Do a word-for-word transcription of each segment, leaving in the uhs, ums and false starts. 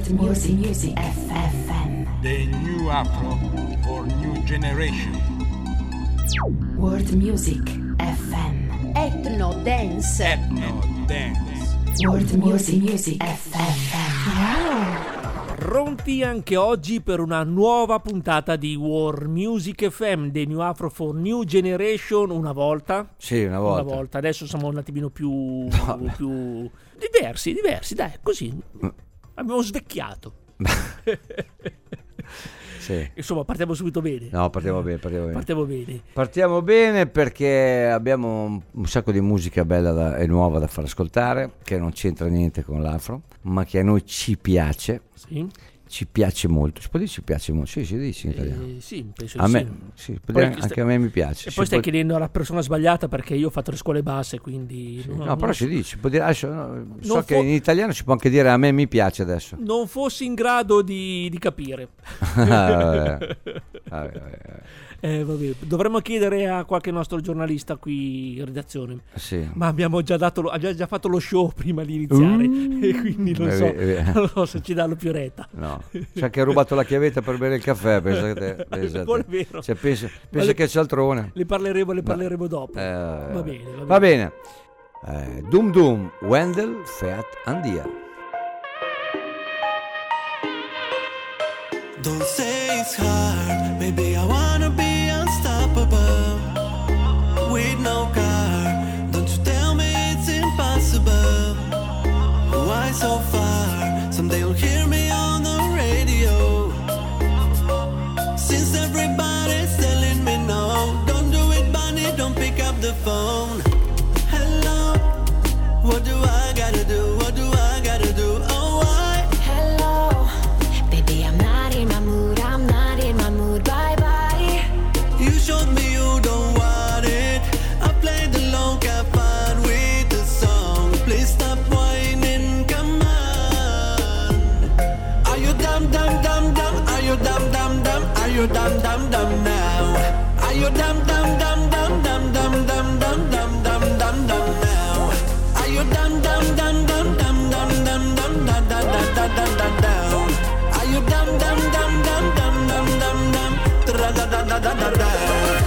World Music Music F M. The new Afro for new generation. World Music F M. Ethno Dance. Ethno Dance. World Music Music F M. Wow. Pronti anche oggi per una nuova puntata di World Music F M, The New Afro for New Generation. Una volta? Sì, una volta. Una volta. Adesso siamo un attimino più, no. più diversi, diversi, dai, così. Abbiamo svecchiato. Sì. Insomma, partiamo subito bene. No, partiamo bene, partiamo bene. Partiamo bene. Partiamo bene perché abbiamo un sacco di musica bella da, e nuova da far ascoltare, che non c'entra niente con l'afro, ma che a noi ci piace. Sì. Ci piace molto. Si può dire ci piace molto? Sì, si dice in italiano. Eh, sì, penso a di me, sì. sì, dire, anche sta... a me mi piace. E si poi stai può... chiedendo alla persona sbagliata, perché io ho fatto le scuole basse, quindi... Sì. Non, no, non però so. si dice, si può dire, adesso, no, so Non che fo- in italiano si può anche dire a me mi piace adesso. Non fossi in grado di, di capire. ah, vabbè. Vabbè, vabbè. Eh, vabbè. Dovremmo chiedere a qualche nostro giornalista qui in redazione. Sì. Ma abbiamo già, dato lo, abbiamo già fatto lo show prima di iniziare, uh, e quindi non eh, so, eh, non so se ci danno più retta. No, c'è che ha rubato la chiavetta per bere il caffè, pensa che te, pensa Non è te. vero. Cioè, pensa, pensa le, che è cialtrone. Le parleremo, le Ma, parleremo dopo. Eh, va bene, va bene. Va bene. Eh, Dum Dum, Wendell, Feat Andia. Don't say it's hard, baby, I wanna be unstoppable. With no car, don't you tell me it's impossible. Why so far? Someday you'll hear me on the radio. Since everybody's telling me no, don't do it, Bunny, don't pick up the phone. Hello, what do I gotta do? What do I gotta do? Oh, why? Hello, baby, I'm not in my mood, I'm not in my mood, bye bye. You showed me you don't want it. I played along, have fun with the song. Please stop whining, come on. Are you dumb, dumb, dumb, dumb? Are you dumb, dumb, dumb? Are you dumb, dumb, dumb now? Are you dumb, dumb, dumb, dumb, dumb, dumb, dumb, dumb, dumb, dumb, dumb, dumb now? Are you dumb, dumb, dumb, dumb, dumb, dumb, dumb, dumb, da da da da da da down? Are you dumb, dumb, dumb, dumb, dumb, dumb, dumb, dumb, da da da da da da down?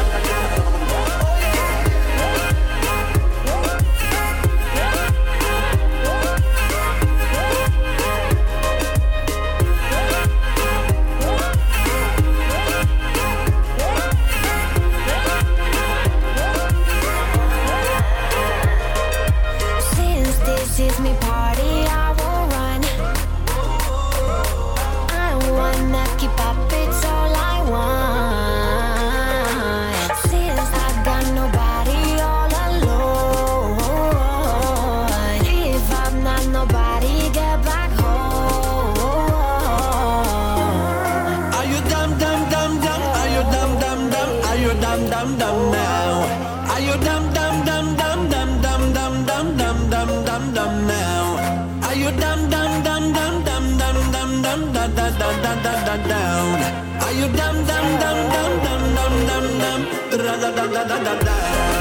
Since this is me party, I will run. I wanna keep up, it's all I want. Since I got nobody all alone, if I'm not nobody, get back home. Are you dumb, dumb, dumb, dumb? Are you dumb, dumb, dumb? Are you dumb, dumb, dumb now? Are you dumb, dumb, dumb, dumb, dumb, dumb, dumb, dumb, dumb, dumb, dumb, dumb now? Are you dumb, dumb, dumb, dumb, dumb, dumb, dumb, dumb, da da da da da da down? Are you dumb, dumb, dumb, dumb, dumb, dumb, dumb, dumb, da da da da da da down?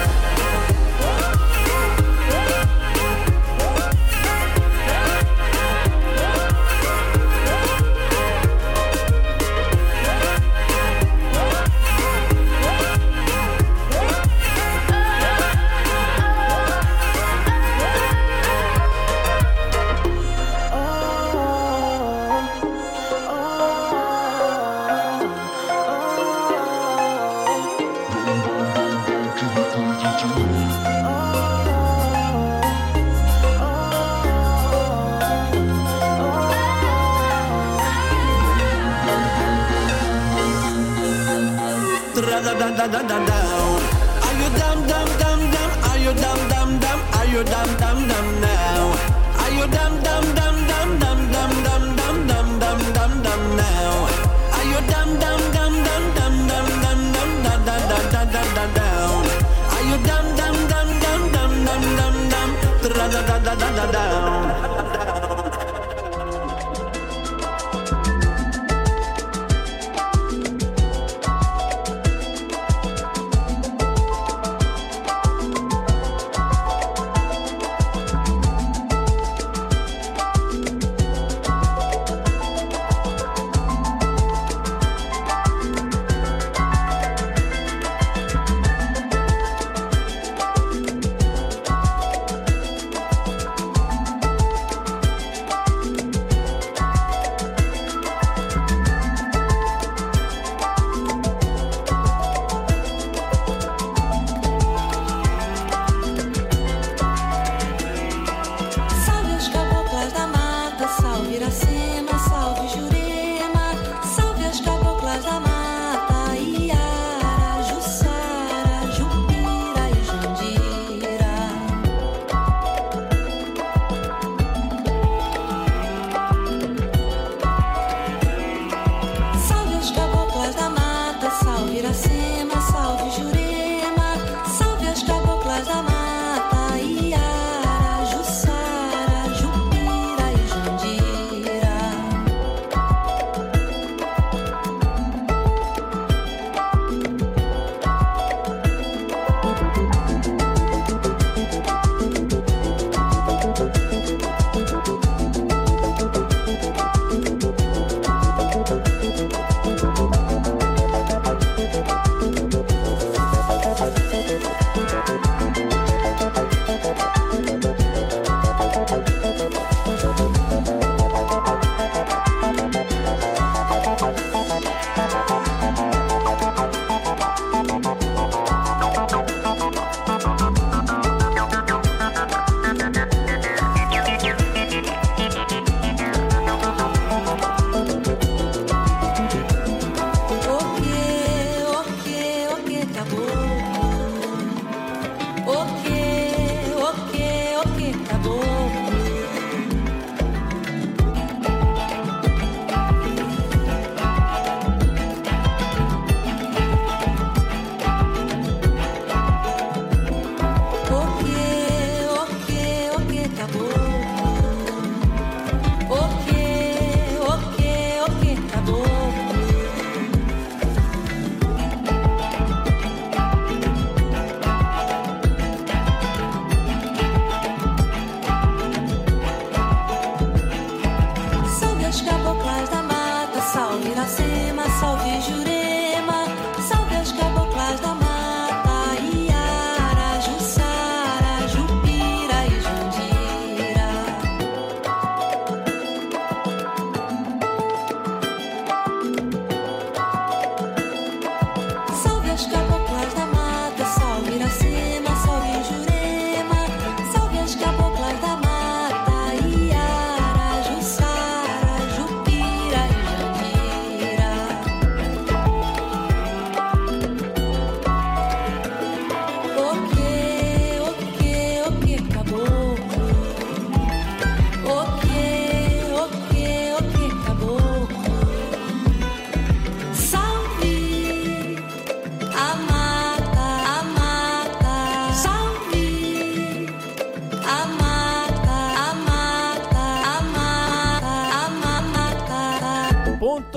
Da da da da da down. Are you dumb, dumb, dumb, dumb? Are you dumb, dumb, dumb? Are you dumb, dumb, dumb now? Are you dumb, dumb, dumb, dumb, dumb, dumb, dumb, dumb, dumb, dumb, dumb, dumb now? Are you dumb, dumb, dumb, dumb, dumb, dumb, dumb, dumb, da da da da da da down? Are you dumb, dumb, dumb, dumb, dumb, dumb, dumb, dumb, da da da da da da down?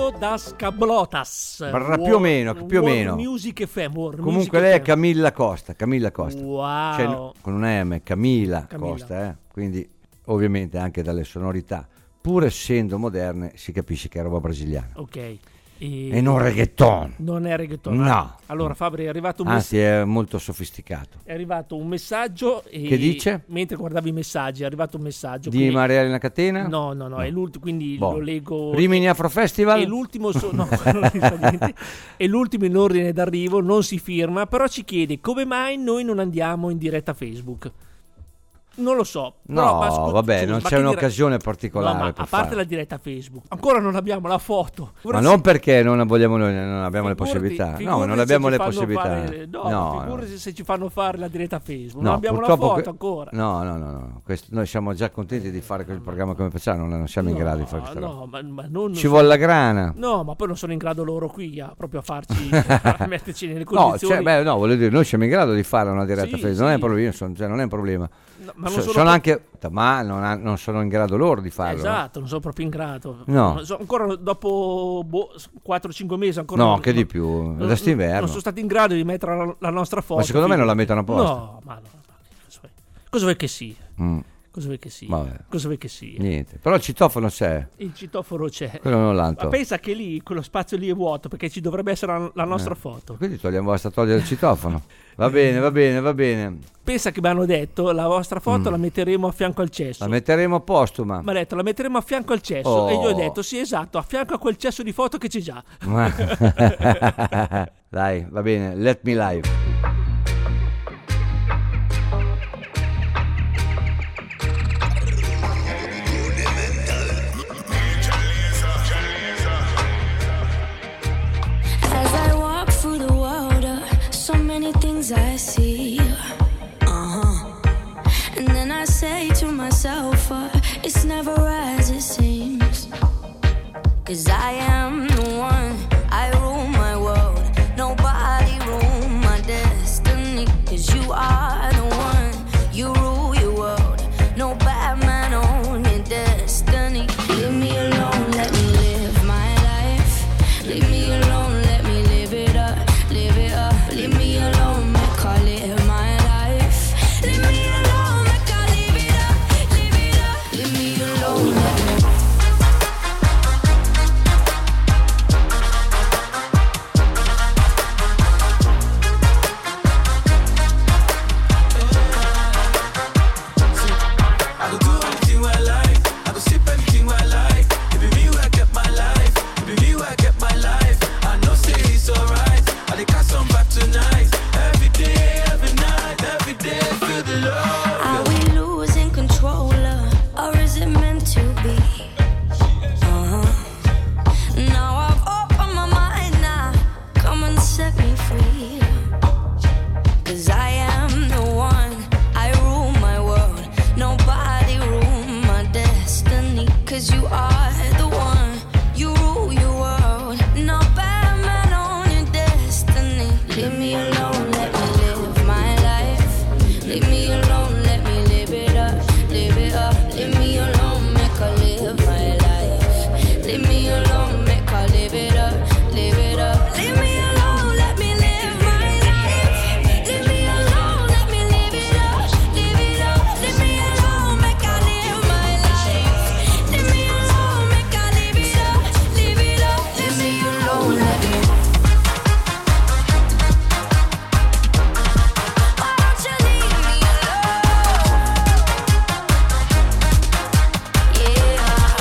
Saluto das Cablotas. Barra più o meno, più o World meno. Music F M, World Comunque Music lei è F M. Camilla Costa, Camilla Costa. Wow. Cioè, con una M, Camilla, Camilla. Costa, eh? Quindi ovviamente anche dalle sonorità, pur essendo moderne, si capisce che è roba brasiliana. Ok. E non reggaeton. Non è reggaeton. No. Allora Fabri, è arrivato un Anzi, messaggio. è molto sofisticato. È arrivato un messaggio e Che dice? Mentre guardavi i messaggi è arrivato un messaggio. Di quindi- Maria Elena Catena? No, no, no, è l'ultimo, quindi Boh. lo leggo. Rimini Afro Festival? E l'ultimo so- no, non dico niente. E l'ultimo in ordine d'arrivo, non si firma, però ci chiede come mai noi non andiamo in diretta Facebook. Non lo so. Però, No, ma scu- vabbè, scusa, non ma c'è che un'occasione dire- particolare No, ma per a parte farlo. la diretta Facebook, ancora non abbiamo la foto. Ma non perché non vogliamo noi, non abbiamo le Figurati- possibilità. No, figurati non se abbiamo ci le fanno possibilità. fare- no, no, figurati se ci fanno fare la diretta Facebook. no, non abbiamo la purtroppo foto que- ancora. No, no, no, no. Questo- noi siamo già contenti di fare quel programma come facciamo, non siamo in No, grado di fare questa roba. no, ma, ma non Ci vuole la grana. No, ma poi non sono in grado loro qui a proprio a farci a metterci nelle No, condizioni. cioè, beh, no, voglio dire, noi siamo in grado di fare una diretta Sì, Facebook, non è un sì. problema, sono- cioè, non è un problema. No, ma non So- sono sono pro- anche, ma non, ha- non sono in grado loro di farlo. Esatto, non sono proprio in grado. No. So- ancora dopo boh, quattro cinque mesi ancora No, non- che di non- più, non- da st'inverno. Non sono stati in grado di mettere la, la nostra foto. Ma secondo me non la figurati. mettono apposta. No, ma no, ma cosa vuoi- cosa vuoi che sia? Mm, Cosa vuoi che sia? Vabbè. Cosa vuoi che sia? niente. Però il citofono c'è, Il citofono c'è. quello non Ma l'altro. pensa che lì quello spazio lì è vuoto perché ci dovrebbe essere la, la nostra Eh. foto. Quindi togliamo, basta togliere il citofono. Va bene, va bene, va bene. Pensa che mi hanno detto la vostra foto Mm. la metteremo a fianco al cesso. La metteremo postuma. Mi ha detto la metteremo a fianco al cesso Oh. e io ho detto sì esatto, a fianco a quel cesso di foto che c'è già. Dai, va bene, let me live. As I walk through the world, uh, so many things I see. Uh-huh. And then I say to myself, uh, it's never as it seems. Cause I am the one, I rule my world. Nobody rule my destiny. Cause you are the one, you rule your world. No bad man own your destiny. Leave me alone, let me live my life. Leave me alone, let me live it up, live it up. Leave me alone, make I live my life. Leave me alone, make I live it up, live it up. Leave me alone, let me. I go do anything where I like. I go sip anything where I like. It be me where I get my life. It be me where I get my life. I know say it's alright. I dey catch some vibe tonight. Every day, every night, every day, feel the love. Are we losing control, uh, or is it meant to be? Uh-huh. Now I've opened my mind, now come and set me free. Cause I am the one, I rule my world. Nobody rule my destiny. Cause you are the one, you rule your world. No bad man on your destiny. Leave me alone, let me live my life. Leave me alone, let me live it up, live it up. Leave me alone, make I live my life. Leave me alone, make I live it up, live it up. Leave me alone, let me live my life. Leave me alone, let me live it up, live it up. Leave me alone, make I live my life. Leave me alone, make I live it up, live it up. Leave me alone, let me. Why don't you leave me alone? Yeah,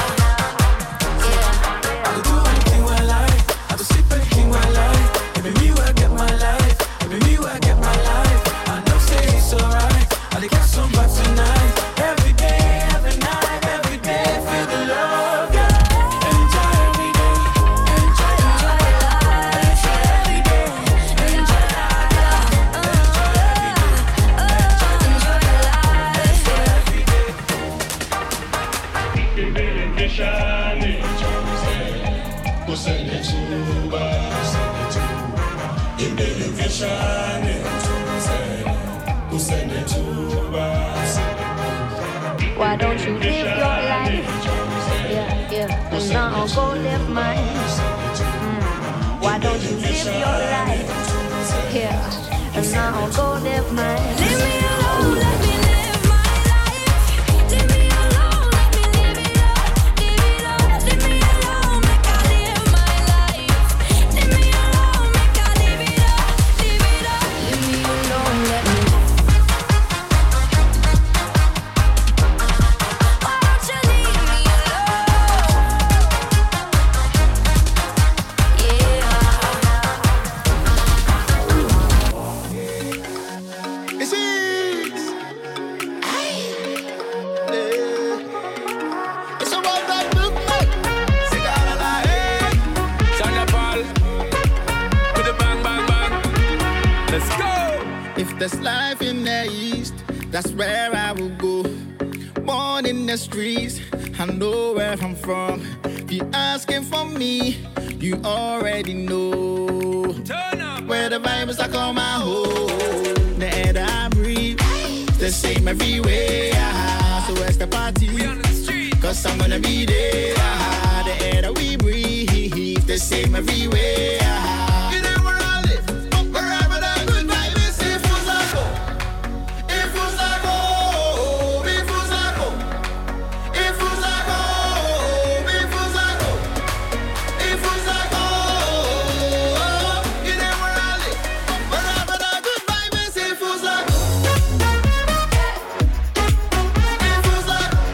yeah. I go do anything where I like. I go sip anything where I like. It be me where I get my life. It be me where I get my life. I know say it's alright. I dey catch some vibe tonight. Every day, every night, every day, feel the love, yeah. Enjoy every day. Enjoy Enjoy life, every day. Enjoy life. enjoy life. Every day. Why don't you live your life? Yeah, yeah. And I'll go live mine. now go live my life. Leave me alone, let me live my life. Leave me alone, let me live it up, live it up. Leave me alone, make I live my life. Leave me alone, make I live it up, live it up. Leave me alone, let me. Why don't you leave me This is it's about that book. Cigar and I hey. Shonda Paul with the bang bang bang. Let's go. If there's life in the east, that's where I will go. Born in the streets, I know where I'm from. If you're asking for me, you already know. Turn up. Where the vibes I call my home. The air that I breathe, the same everywhere. So where's the party? We on the street. Cause I'm gonna be there. The air that we breathe, the same everywhere. You know where I live, wherever that good vibe is. If who's I go, if who's I go, if who's I go, if who's I go, if who's I go, if who's I go. You know where I live, wherever that good vibe is. If who's I go, if who's I go,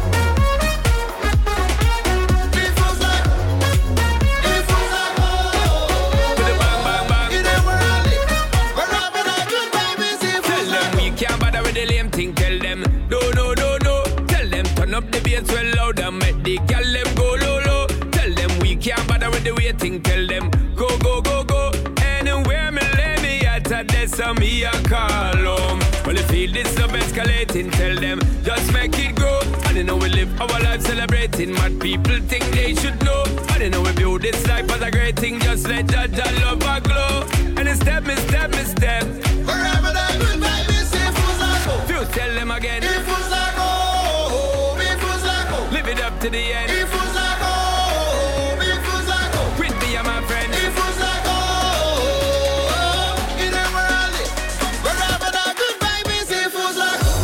if who's I go, if who's I go. With the bang bang bang. You know where I live, wherever that good vibe is. If Tell who's I them go. we can't bother with the lame thing. Tell them no no no no. Tell them turn up the bass well loud and make the gal them go low low. Tell them we can't bother with the waiting. Tell them go go go go. Anywhere me lay me at a desk and me a call home. Well the feel this love escalating. Tell them just make it go. And you know we live our life celebrating. Mad people think they should know. And you know we build this life as a great thing. Just let that that love a glow. And it's step me step me step. Wherever that good vibe is. If who's I go, Few tell them again. if who's I go, if who's I go. Live it up to the end. If who's I go, if who's I go, With me and my friend. if who's I go. You know where I live, wherever that good vibe is. If who's I go,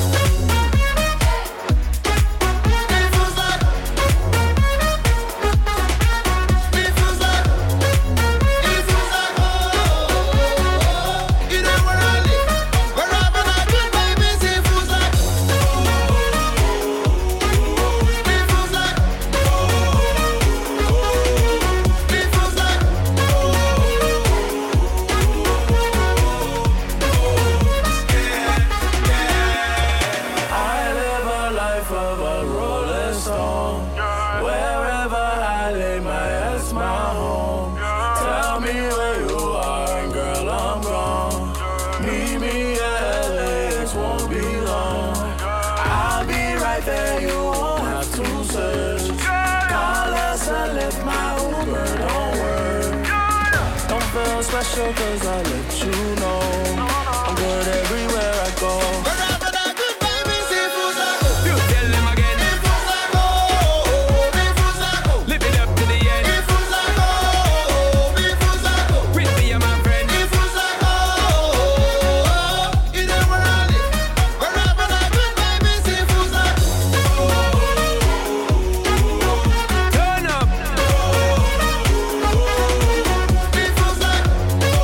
if who's I go, if who's I go, if who's I go. You know where I live, wherever that good vibe is. If who's I go, if who's I go, if who's I go. I live a life of a rolling stone. Wherever I lay my head's my home. Tell me where you are, and girl, I'm gone. Meet me at L A X, won't be long. I'll be right there, you won't have to search. Call us and lift my Uber, don't worry. Don't feel special cause I let you know I'm good everywhere I go. Wherever that good vibe is. If who's I go, Few tell them again. if who's I go, if who's I go. Live it up to the end. If who's I go, if who's I go. With me and my friend. If who's I go. You know where I live, wherever that good vibe is. If who's I go. Turn up. If who's I go.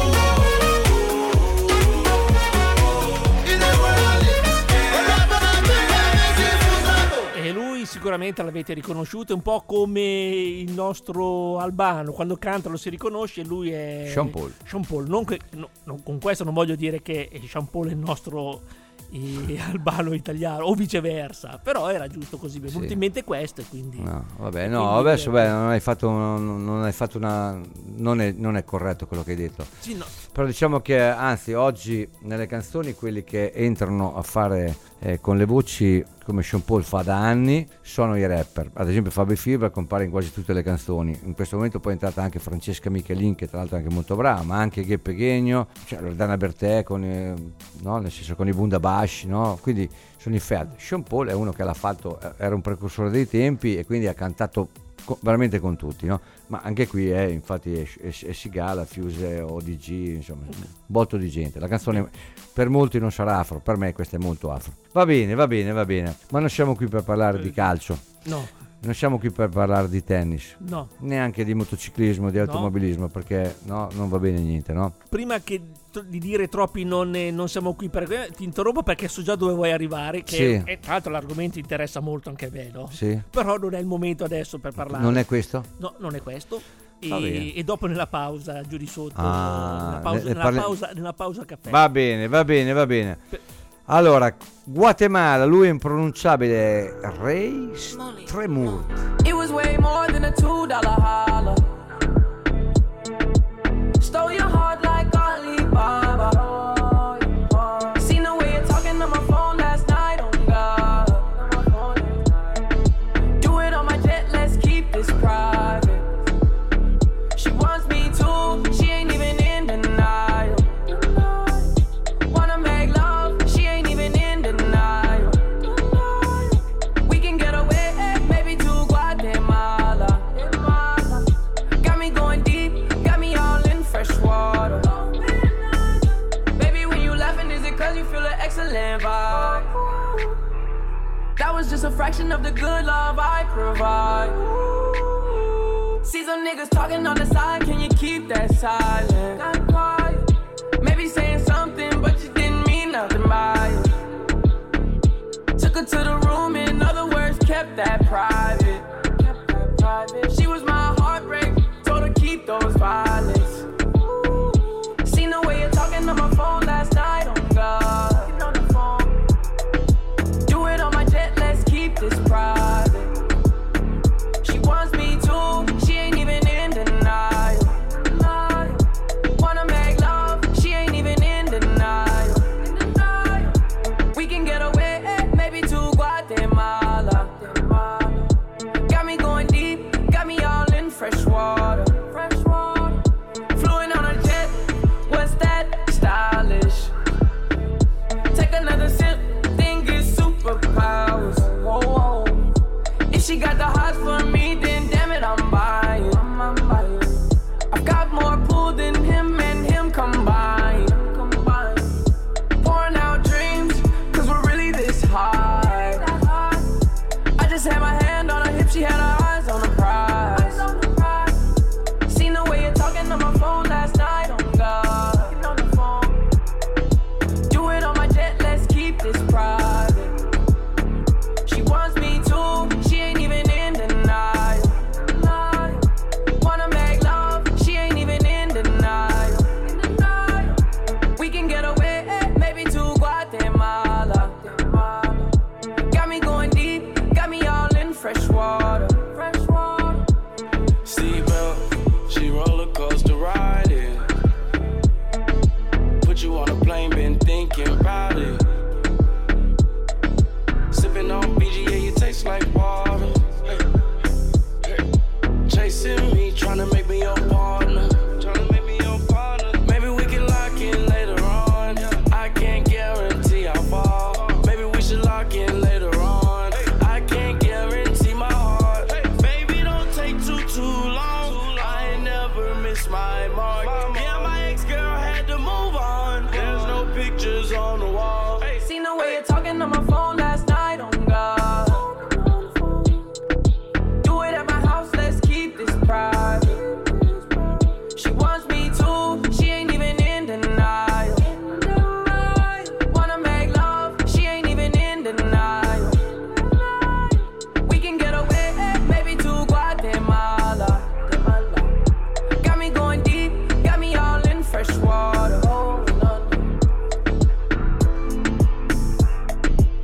You know where I live, wherever that good vibe is. If who's I go. E lui sicuramente l'avete riconosciuto, è un po' come il nostro Albano, quando canta lo si riconosce, lui è Sean Paul. Sean Paul. Non che- no, no, con questo non voglio dire che Sean Paul è il nostro eh, Albano italiano o viceversa, però era giusto così, mi è venuto Sì. in mente questo e quindi... No, vabbè, no, Quindi, adesso eh, beh, non hai fatto, non, non hai fatto una, non è, non è corretto quello che hai detto. Sì, no. Però diciamo che anzi oggi nelle canzoni quelli che entrano a fare eh, con le voci come Sean Paul fa da anni sono i rapper. Ad esempio Fabio Fibra compare in quasi tutte le canzoni. In questo momento poi è entrata anche Francesca Michelin, che tra l'altro è anche molto brava, ma anche Gheppe Ghegno, cioè Loredana Bertè con, eh, no? Nel senso con i Bundabash, no? Quindi sono i Fed. Sean Paul è uno che l'ha fatto, era un precursore dei tempi e quindi ha cantato co- veramente con tutti, no? Ma anche qui è, infatti è, è, è Sigala, Fuse, O D G, insomma, un botto di gente. La canzone per molti non sarà afro, per me questa è molto afro. Va bene, va bene, va bene, ma non siamo qui per parlare di calcio. No. Non siamo qui per parlare di tennis, No. neanche di motociclismo, di automobilismo, perché no, non va bene niente, no? Prima che t- di dire troppi non, ne- non siamo qui per... Ti interrompo perché so già dove vuoi arrivare, che Sì. è, tra l'altro l'argomento interessa molto anche a me, no? Sì. Però non è il momento adesso per parlare. Non è questo? No, non è questo. Va E, bene. e dopo nella pausa, giù di sotto, Ah, nella, pausa, ne- ne nella, parli- pausa, nella pausa caffè. Va bene, va bene, va bene. Allora, Guatemala, lui è impronunciabile, Ray Tremur. It was way more than a two dollar holler. Stole your heart like Alibaba. Seen the way you're talking on my phone last night, oh God. Do it on my jet, let's keep this private. She wants me to, she ain't even in denial. Wanna make love, she ain't even in denial. We can get away, maybe to Guatemala. Got me going deep, got me all in fresh water. Baby, when you laughing, is it cause you feel an excellent vibe? That was just a fraction of the good love I provide. See some niggas talking on the side, can you keep that silent? Not quiet. Maybe saying something, but you didn't mean nothing by it. Took her to the room, in other words, kept that private. Kept that private. She was my heartbreak, told her keep those violets. Seen the way you're talking on my phone last night, oh God. Get on the phone. Do it on my jet, let's keep this private. She wants me to, she ain't even in denial. Wanna make love, she ain't even in denial. We can get away, maybe to Guatemala. Got me going deep, got me all in fresh water. Fluent on a jet, what's that? Stylish. Take another sip, think it's superpowers. Whoa, whoa. If she got the hots for me, then damn it, I'm buying. I'm buying. I've got more pull than him and him combined. Combined. Pouring out dreams, cause we're really this high. I just had my hand on her hip, she had her eyes on the prize. Seen the way you're talking on my phone last night, oh God. Get on the phone. Do it on my jet, let's keep this private. She wants me to, she ain't even in denial. Wanna make love, she ain't even in denial. We can get away, maybe to Guatemala. Got me going deep, got me all in fresh water. Seatbelt, she roller coaster riding. Put you on a plane, been thinking about it. Sipping on B G A, you taste like water. Chasing me, tryna make me your partner. Tryna make me your partner. Maybe we can lock in later on. I can't guarantee how far. Maybe we should lock in later on. I can't guarantee my heart. Baby, don't take too, too long. I ain't never missed my mark. Yeah, my ex-girl had to move on. There's no pictures on the wall. Seen the way you're talking on my phone last night, oh God. Do it at my house, let's keep this private. She wants me to, she ain't even in denial. Wanna make love, she ain't even in denial. We can get away, maybe to Guatemala. Got me going deep, got me all in fresh water. Oh, no, no.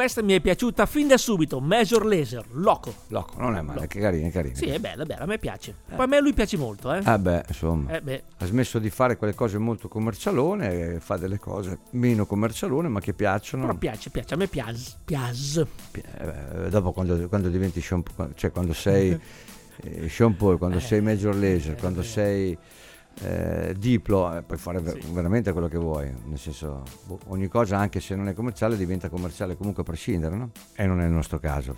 questa mi è piaciuta fin da subito. Major Lazer, Loco. Loco, non è male, Loco. che carina, carina. Sì, è bella, bella, a me piace. Poi a me lui piace molto, eh. Ah beh, insomma, Eh beh. ha smesso di fare quelle cose molto commercialone e fa delle cose meno commercialone ma che piacciono. Però piace, piace, a me piace. Piace. Eh, dopo quando, quando diventi Sean Paul, cioè quando sei eh, Sean Paul, quando Eh, sei Major Lazer, eh, quando eh. sei eh, Diplo, eh, puoi fare ver- Sì. veramente quello che vuoi, nel senso boh, ogni cosa anche se non è commerciale diventa commerciale comunque a prescindere, no? E non è il nostro caso.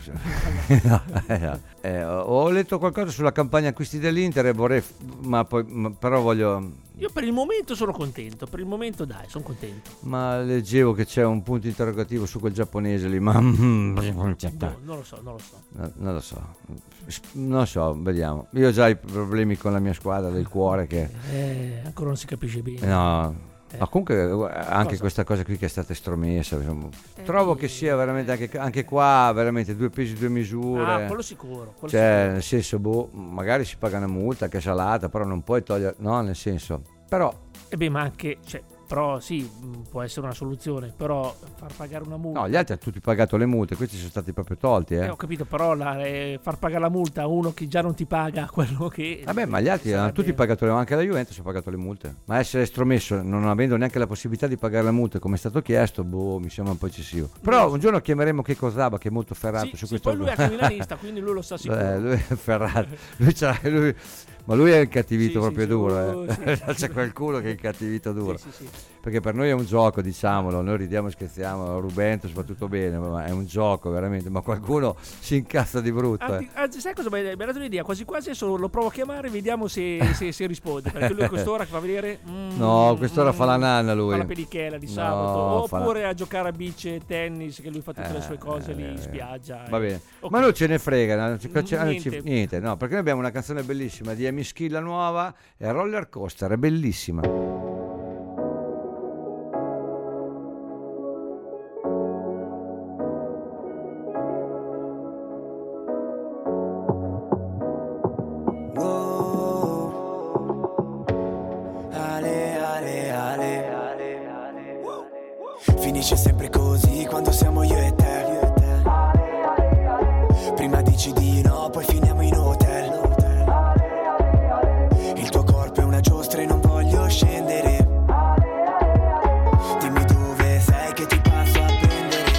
No, eh, no. Eh, ho ho letto qualcosa sulla campagna acquisti dell'Inter e vorrei, ma poi ma- però voglio. Io per il momento sono contento, per il momento dai, sono contento. Ma leggevo che c'è un punto interrogativo su quel giapponese lì, ma No, non lo so, non lo so. No, non lo so, non lo so, vediamo. Io ho già i problemi con la mia squadra del cuore che Eh, ancora non si capisce bene. no. Eh. Ma comunque eh, anche Cosa? questa cosa qui che è stata estromessa, insomma, trovo che sia veramente anche, anche qua veramente due pesi due misure. Ah, quello sicuro. Quello Cioè, sicuro. nel senso, boh, magari si paga una multa che è salata, però non puoi togliere, no, nel senso, però E beh, ma anche, cioè, però sì, mh, può essere una soluzione, però far pagare una multa. no, gli altri hanno tutti pagato le multe, questi sono stati proprio tolti, eh. Eh, ho capito, però la- eh, far pagare la multa a uno che già non ti paga quello che... Vabbè, ma gli altri hanno sarebbe- tutti pagato, le- anche la Juventus ha pagato le multe. Ma essere estromesso non avendo neanche la possibilità di pagare la multa come è stato chiesto, boh, mi sembra un po' eccessivo. Però un giorno chiameremo Keiko Zaba che è molto ferrato Sì, su sì, questo poi lui è anche milanista, quindi lui lo sa sicuro. Eh, lui è ferrato. Lui c'ha- lui- ma lui è incattivito Sì, sì, proprio sì, duro, uh, eh. sì. C'è qualcuno che è incattivito duro. Sì, sì, sì. Perché per noi è un gioco, diciamolo, noi ridiamo e scherziamo, Rubentus va tutto bene, ma è un gioco veramente, ma qualcuno si incazza di brutto. Anzi, Eh. anzi, sai cosa mi hai mi hai dato un'idea? Quasi quasi adesso lo provo a chiamare, vediamo se, se, se risponde. Perché lui a quest'ora che fa vedere. mm, No, quest'ora mm, fa la nanna lui. Fa la pedichella di No, sabato. fa la- Oppure a giocare a beach e tennis, che lui fa tutte le sue cose lì in Eh, spiaggia. Va eh. bene, Ok. ma non ce ne frega, no? Ci- ci- Niente. ci- niente, no, perché noi abbiamo una canzone bellissima di Amy Schilla nuova, è Roller Coaster, è bellissima. Ale, ale, ale, ale, ale. Finisce sempre così quando siamo io e te. Prima dici di no, poi finiamo in hotel. Il tuo corpo è una giostra e non voglio scendere. Dimmi dove sei che ti passo a prendere.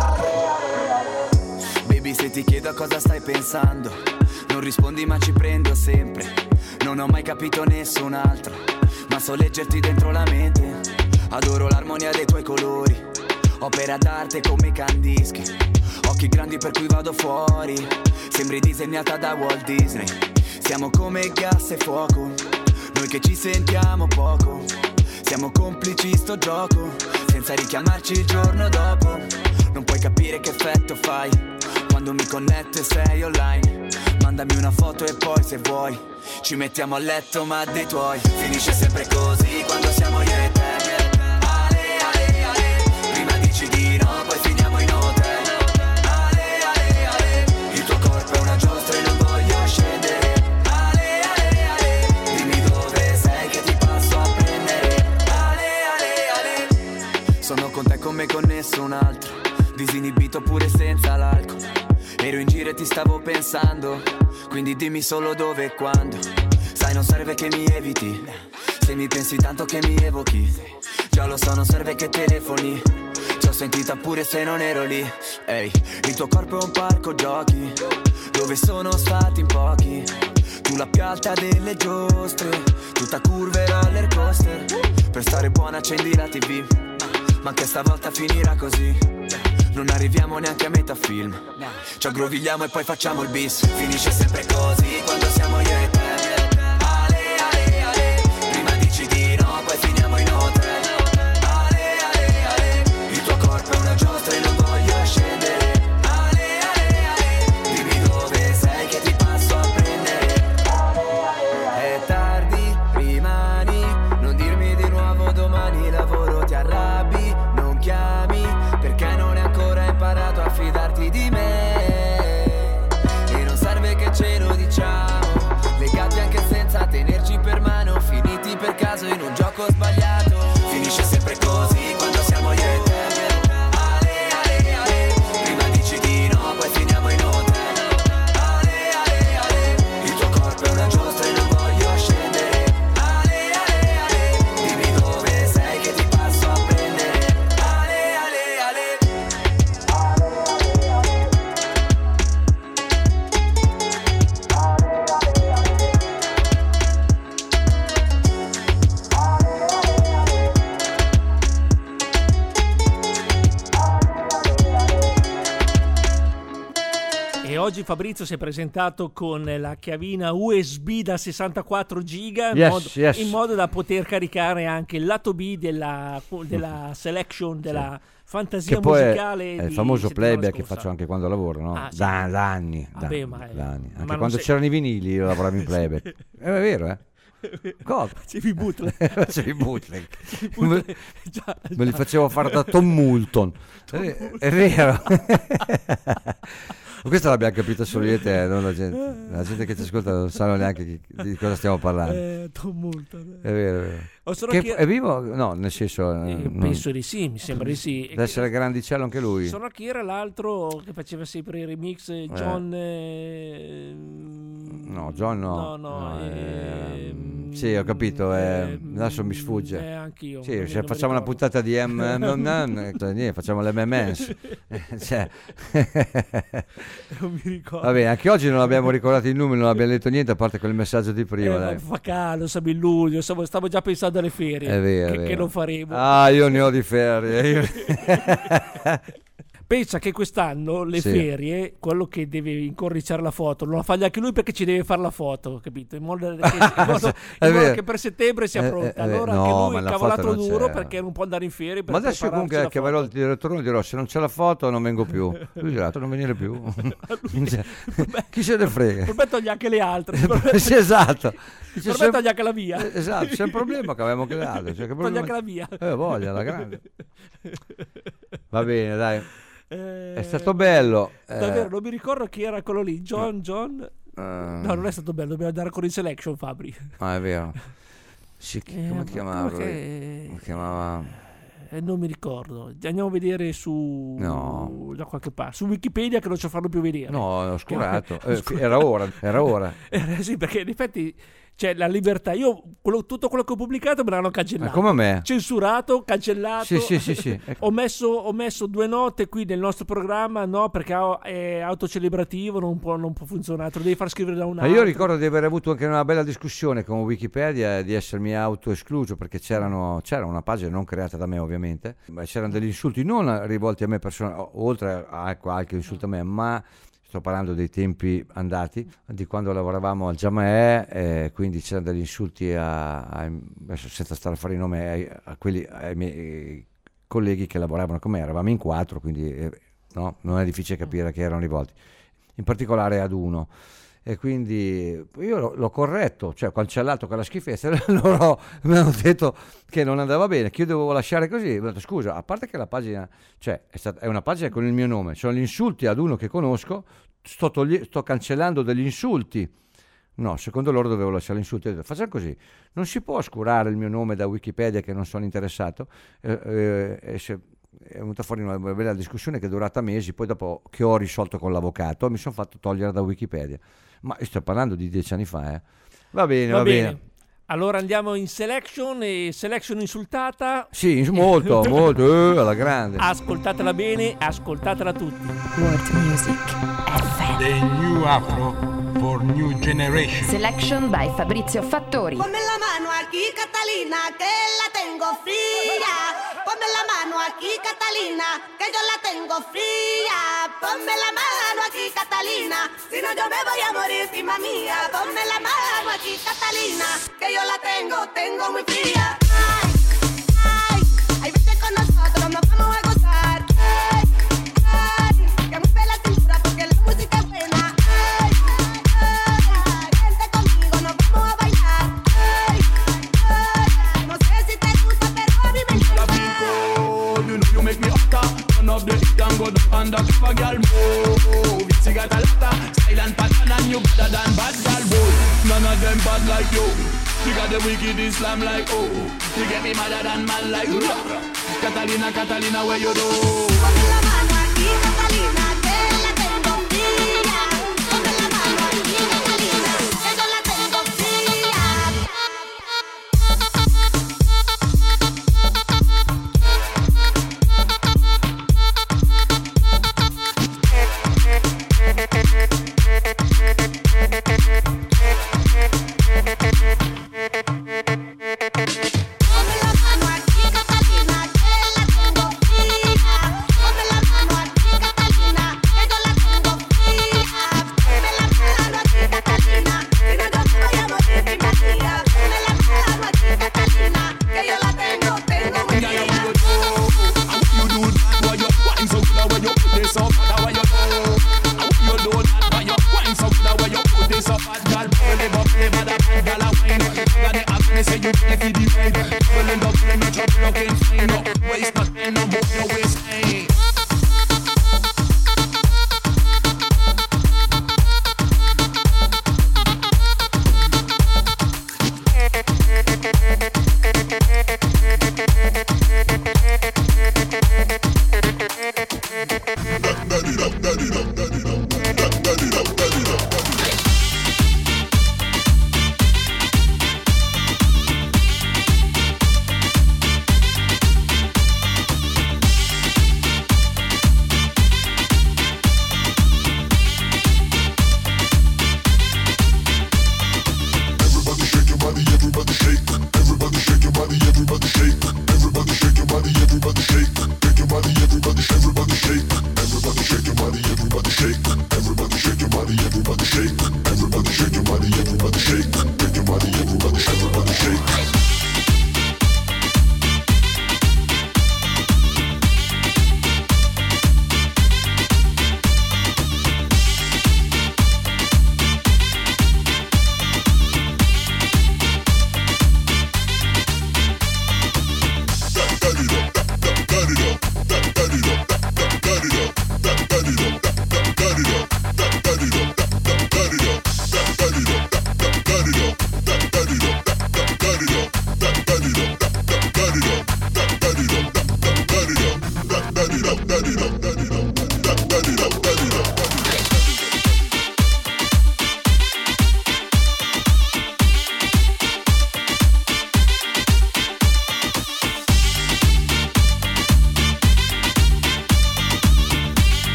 Baby, se ti chiedo a cosa stai pensando, non rispondi ma ci prendo sempre. Non ho mai capito nessun altro, ma so leggerti dentro la mente. Adoro l'armonia dei tuoi colori, opera d'arte come Kandinsky. Occhi grandi per cui vado fuori, sembri disegnata da Walt Disney. Siamo come gas e fuoco, noi che ci sentiamo poco. Siamo complici sto gioco, senza richiamarci il giorno dopo. Non puoi capire che effetto fai quando mi connetto e sei online. Mandami una foto e poi se vuoi ci mettiamo a letto ma dei tuoi. Finisce sempre così quando siamo io e te. Ale, ale, ale. Prima dici di no, poi finiamo in hotel. Ale, ale, ale. Il tuo corpo è una giostra e non voglio scendere. Ale, ale, ale. Dimmi dove sei che ti passo a prendere. Ale, ale, ale. Sono con te come con nessun altro, disinibito pure senza l'alcol. Ero in giro e ti stavo pensando, quindi dimmi solo dove e quando. Sai, non serve che mi eviti, se mi pensi tanto che mi evochi. Già lo so, non serve che telefoni, ci ho sentita pure se non ero lì. Ehi, il tuo corpo è un parco giochi, dove sono stati in pochi. Tu la più alta delle giostre, tutta curve roller coaster. Per stare buona accendi la tivù, ma anche stavolta finirà così. Non arriviamo neanche a metà film, ci aggrovigliamo e poi facciamo il bis. Finisce sempre così quando siamo io e te. Ale, ale, ale. Prima dici di no, poi finiamo in hotel. Ale, ale, ale. Il tuo corpo è una giostra e non voglio scendere. Ale, ale, ale. Dimmi dove sei che ti passo a prendere. È tardi, rimani, non dirmi di nuovo domani lavoro, ti arrabbi, non chiami, perché non è ancora imparato a fidarti di me. E non serve che ce lo diciamo, legati anche oggi Fabrizio si è presentato con la chiavina U S B da sessantaquattro giga in, Yes, modo, yes. in modo da poter caricare anche il lato B della, della selection, della fantasia Che poi è, musicale. è il di famoso settimana playback che scorsa. faccio anche quando lavoro, no? Ah, sì. da, da anni, da, Vabbè, ma è- da anni. ma Anche non quando sei- c'erano i vinili io lavoravo in playback. È vero, eh? Cosa? Facevi bootleg. Facevi bootleg. Bootleg. Me, Già, me li già. facevo fare da Tom Moulton. È, è vero. Questa l'abbiamo capita solo io e te, non la gente. La gente che ci ascolta non sa neanche di, di cosa stiamo parlando. Eh, Tom Moulton. È vero, è vero. O sono Che chi- è vivo? No, nel senso... Eh, non- penso di sì, mi sembra di sì. Deve essere grandicello anche lui. Sono chi era l'altro che faceva sempre i remix? John. eh, No, John no. No, no. No, ehm, ehm, sì, ho capito, eh, ehm, adesso mi sfugge. Eh, anch'io. Sì, non mi- se non mi facciamo una ricordo. puntata di M, M, M, cioè, niente, facciamo l'M M S. Cioè. Non mi ricordo. Va bene, anche oggi non abbiamo ricordato i numeri, non abbiamo detto niente a parte quel messaggio di Eh, prima. ma dai. fa caldo, siamo in luglio, stavo, stavo già pensando alle ferie È vero, che, è che vero. non faremo. Ah, io ne ho di ferie. Io... Pensa che quest'anno le Sì. ferie, quello che deve incorniciare la foto, non la fa neanche lui perché ci deve fare la foto, capito? In modo che, in modo- È in modo vero. che per settembre sia Eh, pronta. eh, eh, Allora no, anche ma lui la è foto cavolato non duro c'è. perché non può andare in ferie. Per Ma adesso prepararci comunque la chiamerò il foto. direttore e dirò se non c'è la foto non vengo più. Lui dirà non venire più. Cioè, chi se ne frega? Per me togli anche le altre. Sì, esatto. Dice, Per se- me togli anche la mia. Eh, Esatto, c'è un problema che avevamo che l'altro. Cioè, che Togli problema- anche la mia. Eh, voglia, la grande. Va bene, dai. Eh, È stato bello. eh, Davvero, non mi ricordo chi era quello lì. John, John. eh, No, non è stato bello. Dobbiamo andare con il selection, Fabri. Ah, è vero. Sì, chi- Eh, come ma chiamava? come lui? che- Come chiamava? Eh, non mi ricordo. Andiamo a vedere su No. da qualche parte. Su Wikipedia che non ce lo fanno più vedere. No, ho oscurato. Che- Eh, fi- era ora, era ora. Eh, sì, perché in effetti c'è la libertà. Io quello- tutto quello che ho pubblicato me l'hanno Ma cancellato. come me? Censurato, cancellato. Sì, sì, sì, sì. Ecco. Ho messo, ho messo due note qui nel nostro programma, no, perché ha- è autocelebrativo, non può, non può funzionare, te lo devi far scrivere da un Ma altro. io ricordo di aver avuto anche una bella discussione con Wikipedia e di essermi autoescluso perché c'erano, c'era una pagina non creata da me ovviamente, ma c'erano degli insulti non rivolti a me personalmente, oltre a qualche insulto a me, ma sto parlando dei tempi andati, di quando lavoravamo al Giamaè, eh, quindi c'erano degli insulti a, a- adesso senza stare a fare i nomi, ai, a quelli, ai miei colleghi che lavoravano con me, eravamo in quattro, quindi eh, no, non è difficile capire che erano rivolti, in particolare ad uno. E quindi io l'ho, l'ho corretto, cioè ho cancellato quella schifezza, loro mi hanno detto che non andava bene, che io dovevo lasciare così. Ho detto scusa, a parte che la pagina, cioè è, stata, è una pagina con il mio nome, sono gli insulti ad uno che conosco, sto, togli- sto cancellando degli insulti. No, secondo loro dovevo lasciare gli insulti. Ho detto, facciamo così, non si può oscurare il mio nome da Wikipedia che non sono interessato. Eh, eh, e se, è venuta fuori una bella discussione che è durata mesi, poi dopo che ho risolto con l'avvocato mi sono fatto togliere da Wikipedia. Ma io sto parlando di dieci anni fa, eh. Va bene, va, Va bene. bene. Allora andiamo in selection e selection insultata. Sì, molto, molto, eh, alla grande. Ascoltatela bene, ascoltatela tutti. World Music F M. The new afro for new generation. Selection by Fabrizio Fattori. Ponme la mano aquí, Catalina, que la tengo fría. Ponme la mano aquí, Catalina, que yo la tengo fría. Ponme la mano aquí, Catalina, si no yo me voy a morir, prima mía. Ponme la mano aquí, Catalina, que yo la tengo, tengo muy fría. Ay, ay, ay, vete con nosotros, nos vamos a gozar. Ay, ay, que mueve la cintura porque la música es buena. Ay, ay, vente conmigo, nos vamos a bailar. Ay, ay, no sé si te gusta, pero a mí me encanta. You know you make me hotter. Turn up the heat and go down and the cover girl move. You got a lot of silent pattern and you better than bad girl boy. None of them bad like you. You got the wicked Islam like oh. You get me madder than man like rah. Catalina, Catalina, where you do? Ponme la mano aquí, Catalina, que la tengo fría. Ponme la mano aquí, Catalina, que yo la tengo fría. Ponme la mano aquí, Catalina, que la tengo fría. Ponme la mano aquí, Catalina, you ready for the ride. Double in the brain, no trouble, no can't find no. Waste no time, no more, no waste time.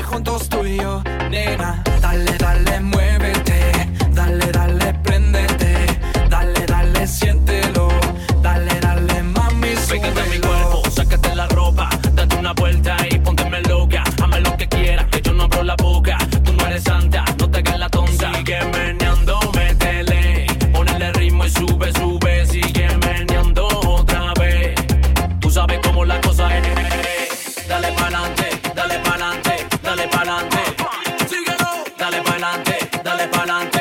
juntos tú y yo, nena. Dale, dale, muévete, dale, dale, préndete, dale, dale, siéntelo, dale, dale, mami, súbelo. Pégate a mi cuerpo, sácate la ropa, date una vuelta y pónteme loca. Hazme lo que quieras, que yo no abro la boca. Tú no eres santa, no te hagas la tonta. Sigue meneando, métele, ponele ritmo y sube, sube. Sigue meneando otra vez, tú sabes cómo la cosa es. Dale pa'lante, dale pa'lante, dale pa'lante. Síguelo, dale pa'lante, dale pa'lante.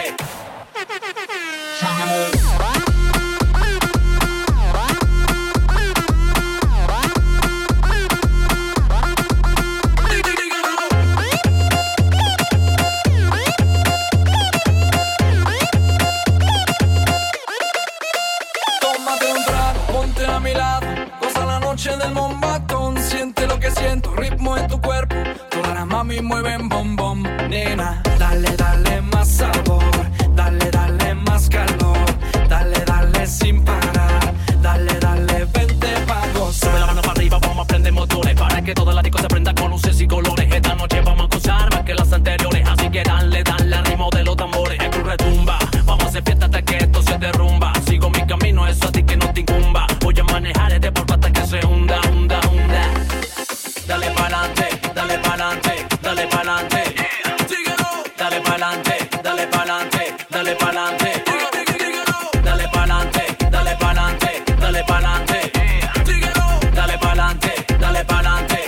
Tómate un trago, ponte a mi lado, goza la noche del mombatón, siente lo que siento, ritmo en tu cuerpo, todas las mami mueven bom bom, nena, dale, dale más sabor, dale, dale más calor, dale, dale sin parar, dale, dale, vente pa' gozar. Sube la mano para arriba, vamos a prender motores, para que toda la disco se prenda con luces y colores. Esta noche vamos a gozar más que las anteriores, así que dale, dale al ritmo de los tambores. El club retumba, vamos a hacer fiesta hasta que esto se derrumba. Sigo mi camino, eso a ti que no te incumba. Voy a manejar este polvo hasta que se hunda, hunda, hunda. Dale pa'lante, dale pa'lante, dale pa'lante. Síguelo. Dale pa'lante, dale pa'lante, dale pa'lante. Dale pa'lante, dale pa'lante, dale pa'lante. Síguelo. Dale pa'lante, dale pa'lante.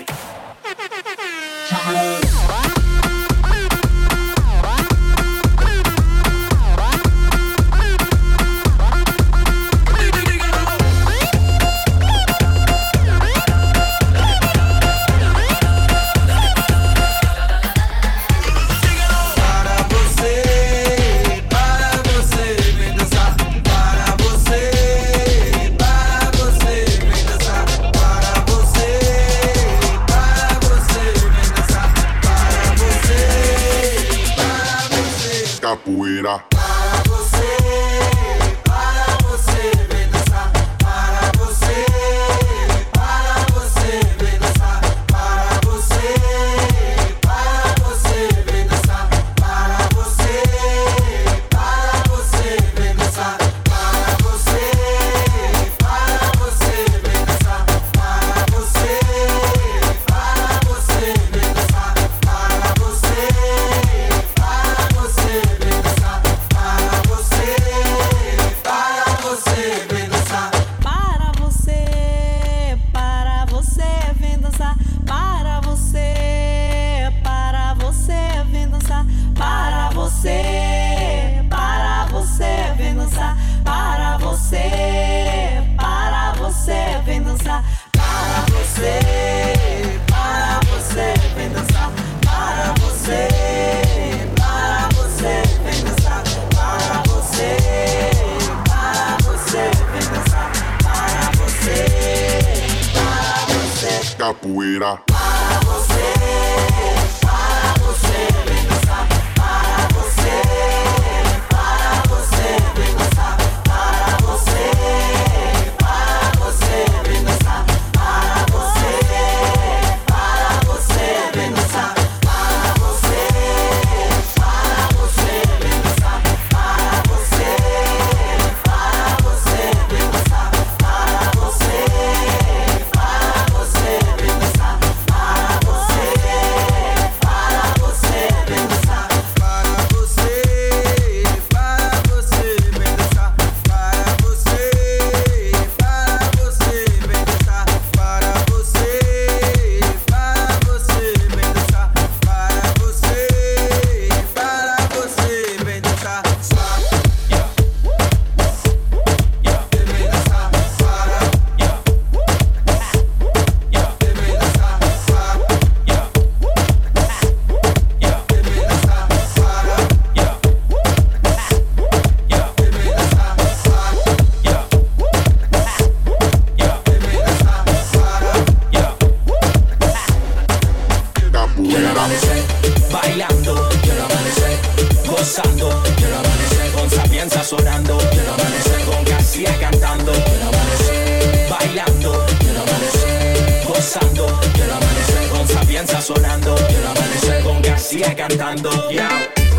Capoeira. Para você, para você, vem dançar. Para você, para você, vem dançar. Para você, para você, vem dançar. Para você, para você, vem dançar. Para você, para você, vem dançar. Para você, para você, vem dançar. Para você, para você, vem dançar. Para você, para você, vem dançar. Para você, para você, vem dançar. Para você, para você, vem dançar. Para você, para você, vem dançar. Para você, para você, vem dançar. Para você, para você, vem dançar. Para você, para você, vem dançar. Para você, para você, vem dançar. Para você, para você. Capoeira. Para você, para você, vem dançar. Para você, para você, vem dançar. Para você, para você, vem dançar. Para você, para você, vem dançar. Para você, para você, vem dançar. Para você, para você, vem dançar. Para você, para você, vem dançar. Para você, para você, vem dançar. Para você, para você, vem dançar. Para você, para você, vem dançar. Para você, para você, vem dançar. Para você, para você, vem dançar. Quiero amanecer bailando, quiero amanecer gozando, quiero amanecer con Sapienza sonando, quiero amanecer con García cantando, quiero amanecer bailando, quiero amanecer gozando, quiero amanecer con Sapienza sonando, quiero amanecer con García cantando, yeah.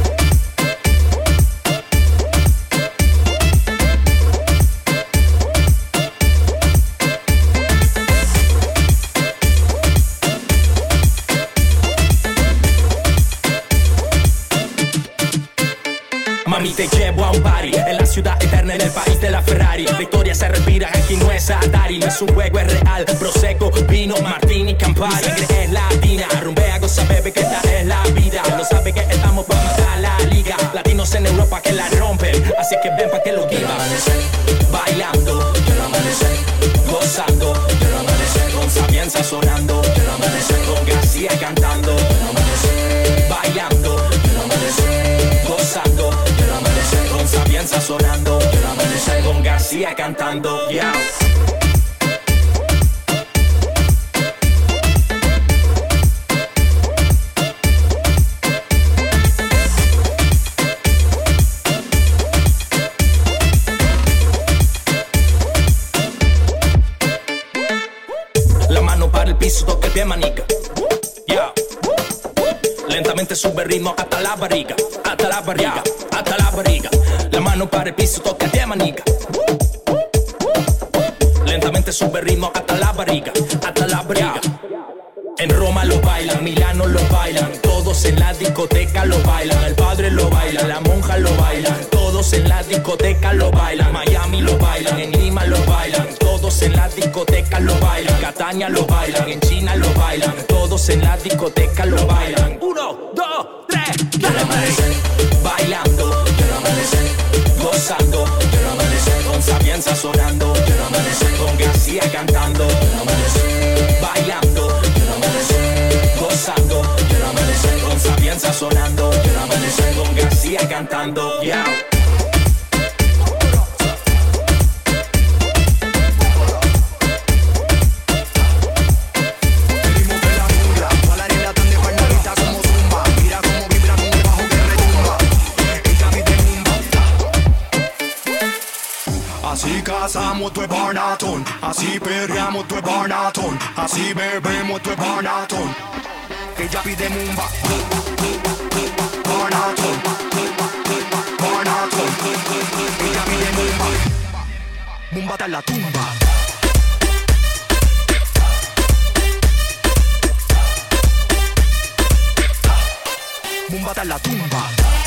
Mami, te llevo a un party en la ciudad eterna, en el país de la Ferrari. Victoria se respira, aquí no es Atari. No es un juego, es real. Prosecco, vino, Martini, Campari. Sangre es latina, rumbea, goza, bebe, que esta es la vida. No sabe que estamos para matar la liga. Latinos en Europa que la rompen, así que ven pa' que lo vivan. Bailando, gozando, con Sapienza sonando, con García cantando. Bailando, gozando, con Sapienza sonando, con García cantando, yeah. La mano para el piso, toca el pie, manica, yeah. Lentamente sube el ritmo hasta la barriga, hasta la barriga, hasta la barriga. La mano para el piso, toca el pie, manica. Lentamente sube el ritmo hasta la barriga, hasta la barriga. En Roma lo bailan, Milano lo bailan, todos en la discoteca lo bailan. El padre lo baila, la monja lo bailan, todos en la discoteca lo bailan. Miami lo bailan, en Lima lo bailan, todos en la discoteca lo bailan. Catania lo bailan, en China lo bailan, todos en la discoteca lo bailan. Uno, dos, tres, dale, bailando, gozando, con Sapienza sonando, con García cantando. Bailando, gozando, con Sapienza sonando, con García cantando, yeah. Así cazamos tu barnatón, así perreamos tu barnatón, así bebemos tu barnatón. Ella pide mumba, barnatón, barnatón. Ella pide mumba, mumba está en la tumba. Mumba está en la tumba.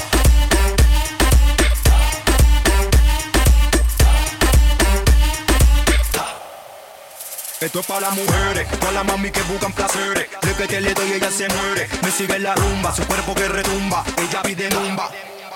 Esto es para las mujeres, para las mami que buscan placeres. De que te le doy ella se muere. Me sigue en la rumba, su cuerpo que retumba. Ella pide mumba.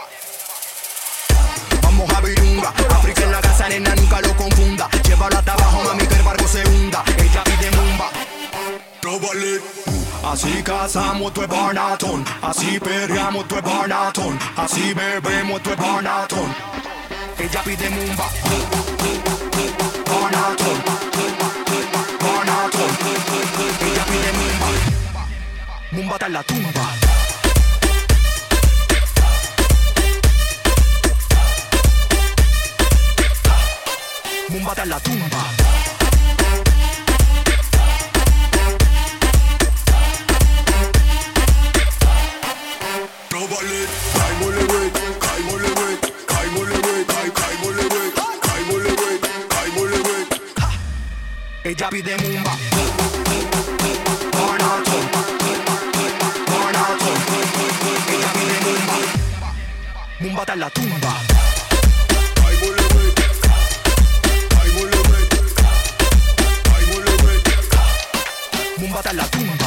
Vamos a virunga, África en la casa, nena, nunca lo confunda. Llévalo hasta abajo, mami, que el barco se hunda. Ella pide mumba. Róbale. Así cazamos tu barnatón, así perreamos tu barnatón, así bebemos tu barnatón. Ella pide mumba. Barnatón. Ella pide mumba, mumba está en la tumba. Mumba está en la tumba. Róbale, caímosle wey, caímosle wey, caímosle wey, caímosle wey, caímosle wey, caímosle wey. Ella pide mumba. Barnatón, barnatón. Ella pide mumba. Mumba está en la tumba. Caímosle wey, caímosle wey, caímosle wey. Mumba está en la tumba.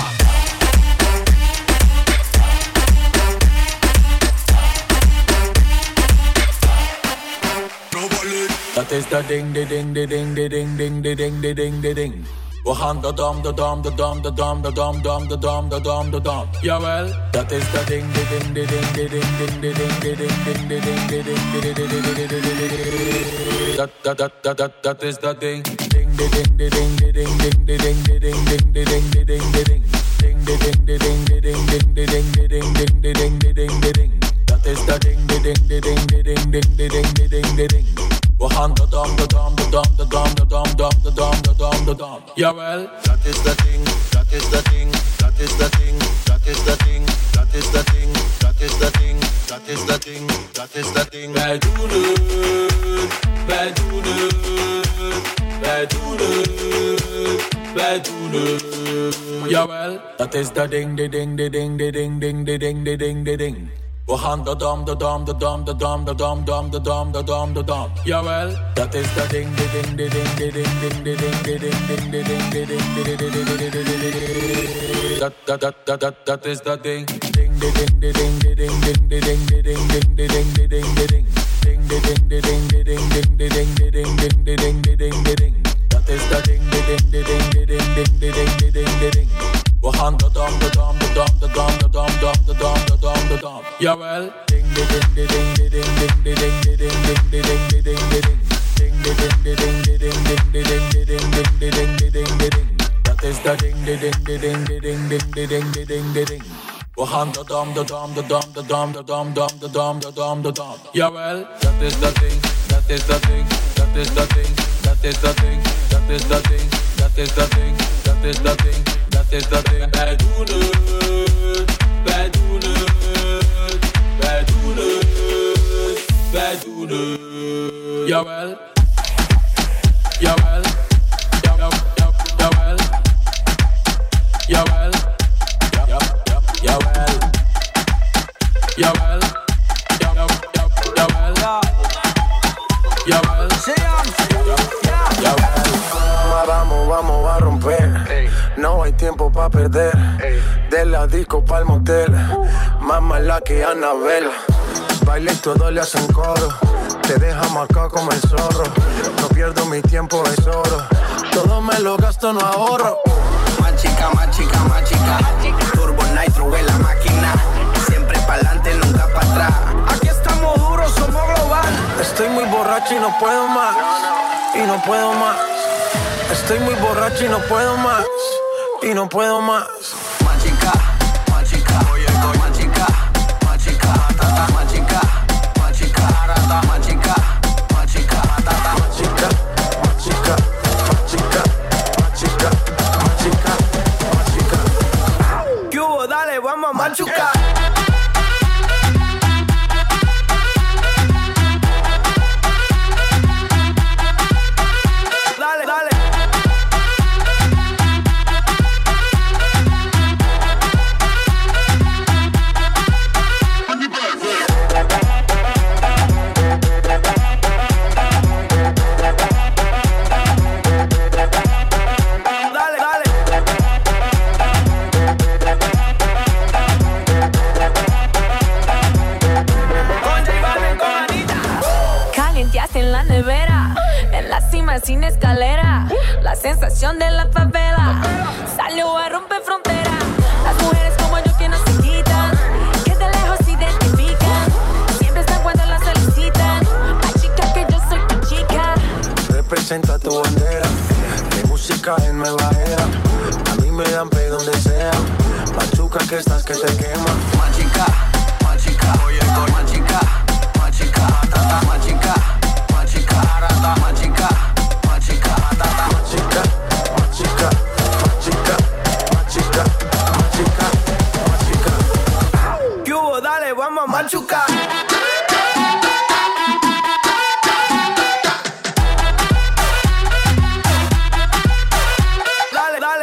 That is the ding, the ding, the ding, the ding, ding, the ding, the ding, the ding. Wahan the dum, the dum, the dum, the dum, the dum, dum, the dum, the dum, the dum. Yeah, well, that is the ding, the ding, the ding, the ding, ding, the ding, the ding, ding, the ding, the ding, the ding, the ding. That that that that that that is the ding, ding, the ding, the ding, the ding, ding, the ding, the ding, ding, the ding, the ding, the ding, ding, the ding, the ding, the ding, ding, the ding, the ding, ding, the ding, the ding, the ding. That is the ding, the ding, the ding, the ding, ding, the ding, the ding, the ding. Wahan the dum, the dum, the dum, the dum, the dum, dum, the dum, the dum, the dum. Yeah, well, that is the thing, that is the thing, that is the thing, that is the thing, that is the thing. the thing, that is the thing. Wij doen het, wij doen het, wij doen het, wij doen het. Jawel, dat is dat ding, de ding, de ding, de ding, ding, de ding, de ding, de ding. We gaan de dam, de dam, de dam, de dam, de dam, dam, de dam, de dam, de dam. Jawel, dat is dat ding, de ding, de ding, de ding, ding, de ding, de ding, ding, de ding, de ding, de ding, de ding, de ding. Dat, dat, dat, dat, dat, dat is dat ding. Ding, de ding, de ding, de ding, ding, de ding, de ding, ding, de ding, de ding, de ding. Ding, de ding, de ding, de ding, ding, de ding, de ding, ding, de ding, de ding, de ding. Dat is dat ding, de ding, de ding, de ding, ding, de ding, de ding, de ding. We gaan de dam, de dam, de dam, de dam, de dam, dam, de dam, de dam, de dam. Jawel. Ding, de ding, de ding, de ding, ding, de ding, de ding, ding, de ding, de ding, de ding. Ding, de ding, de ding, de ding, ding, de ding, de ding, ding, de ding, de ding, de ding. Dat is dat ding, de ding, de ding, de ding, ding, de ding, de ding, de ding. We gaan de dam, de dam, de dam, de dam, de dam, dam, de dam, de dam, de dam. Jawel, dat is dat ding, dat is dat ding, dat is dat ding, dat is dat ding, dat is dat ding, dat is dat ding, dat is dat ding, dat is dat ding. Wij doen het, wij doen het, wij doen het, wij doen het. Jawel, jawel, jawel, jawel, jawel. Jawel, jawel, jawel, jawel, jawel, jawel. Vamos, vamos a romper. No hay tiempo pa' perder. De la disco pa'l motel. Más mala que Annabelle. Baile y todo le hacen coro. Te deja marcado como el zorro. No pierdo mi tiempo, es oro. Todo me lo gasto, no ahorro. Más chica, más chica, más chica. Turbo Nitro en la máquina. Siempre pa'lante, nunca pa' atrás. Aquí estamos duros, somos global. Estoy muy borracho y no puedo más. Y no puedo más. Estoy muy borracho y no puedo más. Y no puedo más. Más chica, más chica. Oye, estoy más chica, más chica. Más chica, más chica. Más chica, más chica. Más chica, más chica. Más chica, más chica. Más chica, más chica. ¿Qué hubo? Dale, vamos a machucar. Sin escalera, la sensación de la favela salió a romper frontera. Las mujeres como yo que no se quitan, que de lejos se identifican, siempre están cuando las solicitan. La chica que yo soy tu chica. Representa tu bandera, de música en nueva era. A mí me dan play donde sea. Machuca que estás que te quema. Más chica, más chica. Oye, estoy más chica, más chica. Más chica, más chica. Más chica. Chica, más chica, más chica, más chica, más chica, más chica. ¿Qué hubo? Dale, vamos a machucar. Dale, dale.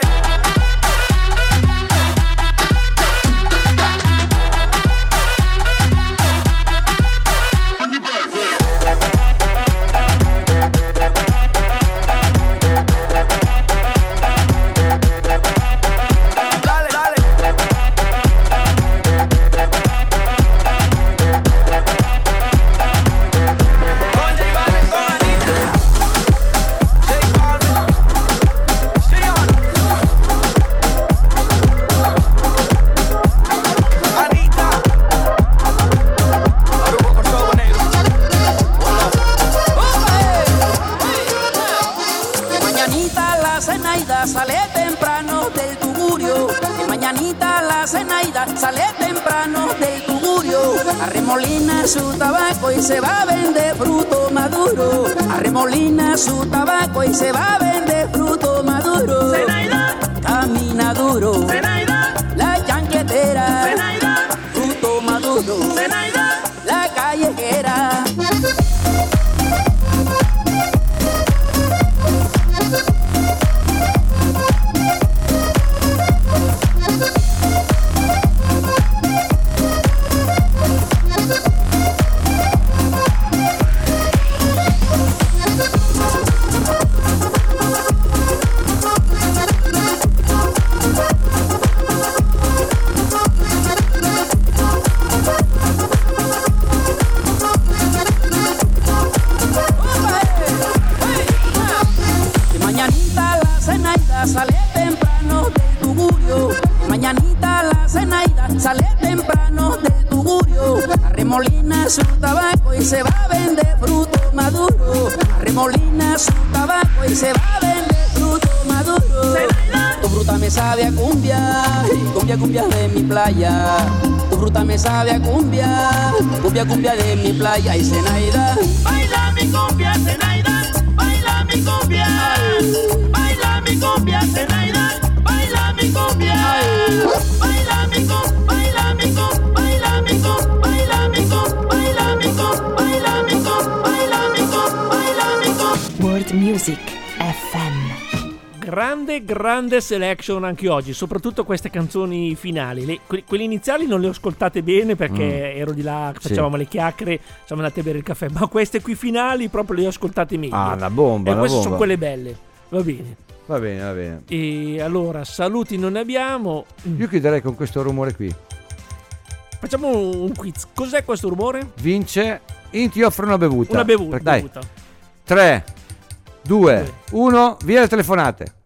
Sale temprano del tugurio, de mañanita la Zenaida sale temprano del tugurio, arremolina su tabaco y se va a vender fruto maduro, arremolina su tabaco y se va a vender fruto maduro. Zenaida camina duro, Zenaida la chanquetera, Zenaida fruto maduro, Zenaida la sale temprano del tugurio, arremolina su tabaco y se va a vender fruto maduro. Arremolina su tabaco y se va a vender fruto maduro. Tu fruta me sabe a cumbia, cumbia, cumbia de mi playa. Tu fruta me sabe a cumbia, cumbia, cumbia de mi playa. Y Zenaida, baila mi cumbia, Zenaida, baila mi cumbia, baila mi cumbia, Zenaida, baila mi cumbia, baila mi cumbia, baila mi cumbia, baila mi cumbia, baila mi cumbia, baila mi cumbia, baila mi cumbia, baila mi cumbia, baila mi cumbia. World Music F M. Grande, grande selection anche oggi, soprattutto queste canzoni finali. Le, que- quelle iniziali non le ho ascoltate bene perché mm. ero di là, facevamo sì. le chiacchiere, siamo andati a bere il caffè, ma queste qui finali proprio le ho ascoltate meglio. Ah, una bomba, e una queste bomba. sono quelle belle, va bene. Va bene, va bene. E allora, saluti non ne abbiamo. Io chiuderei con questo rumore qui. Facciamo un quiz. Cos'è questo rumore? Vince, in ti offro una bevuta. Una bevuta. Dai. bevuta. tre, due, uno, via le telefonate.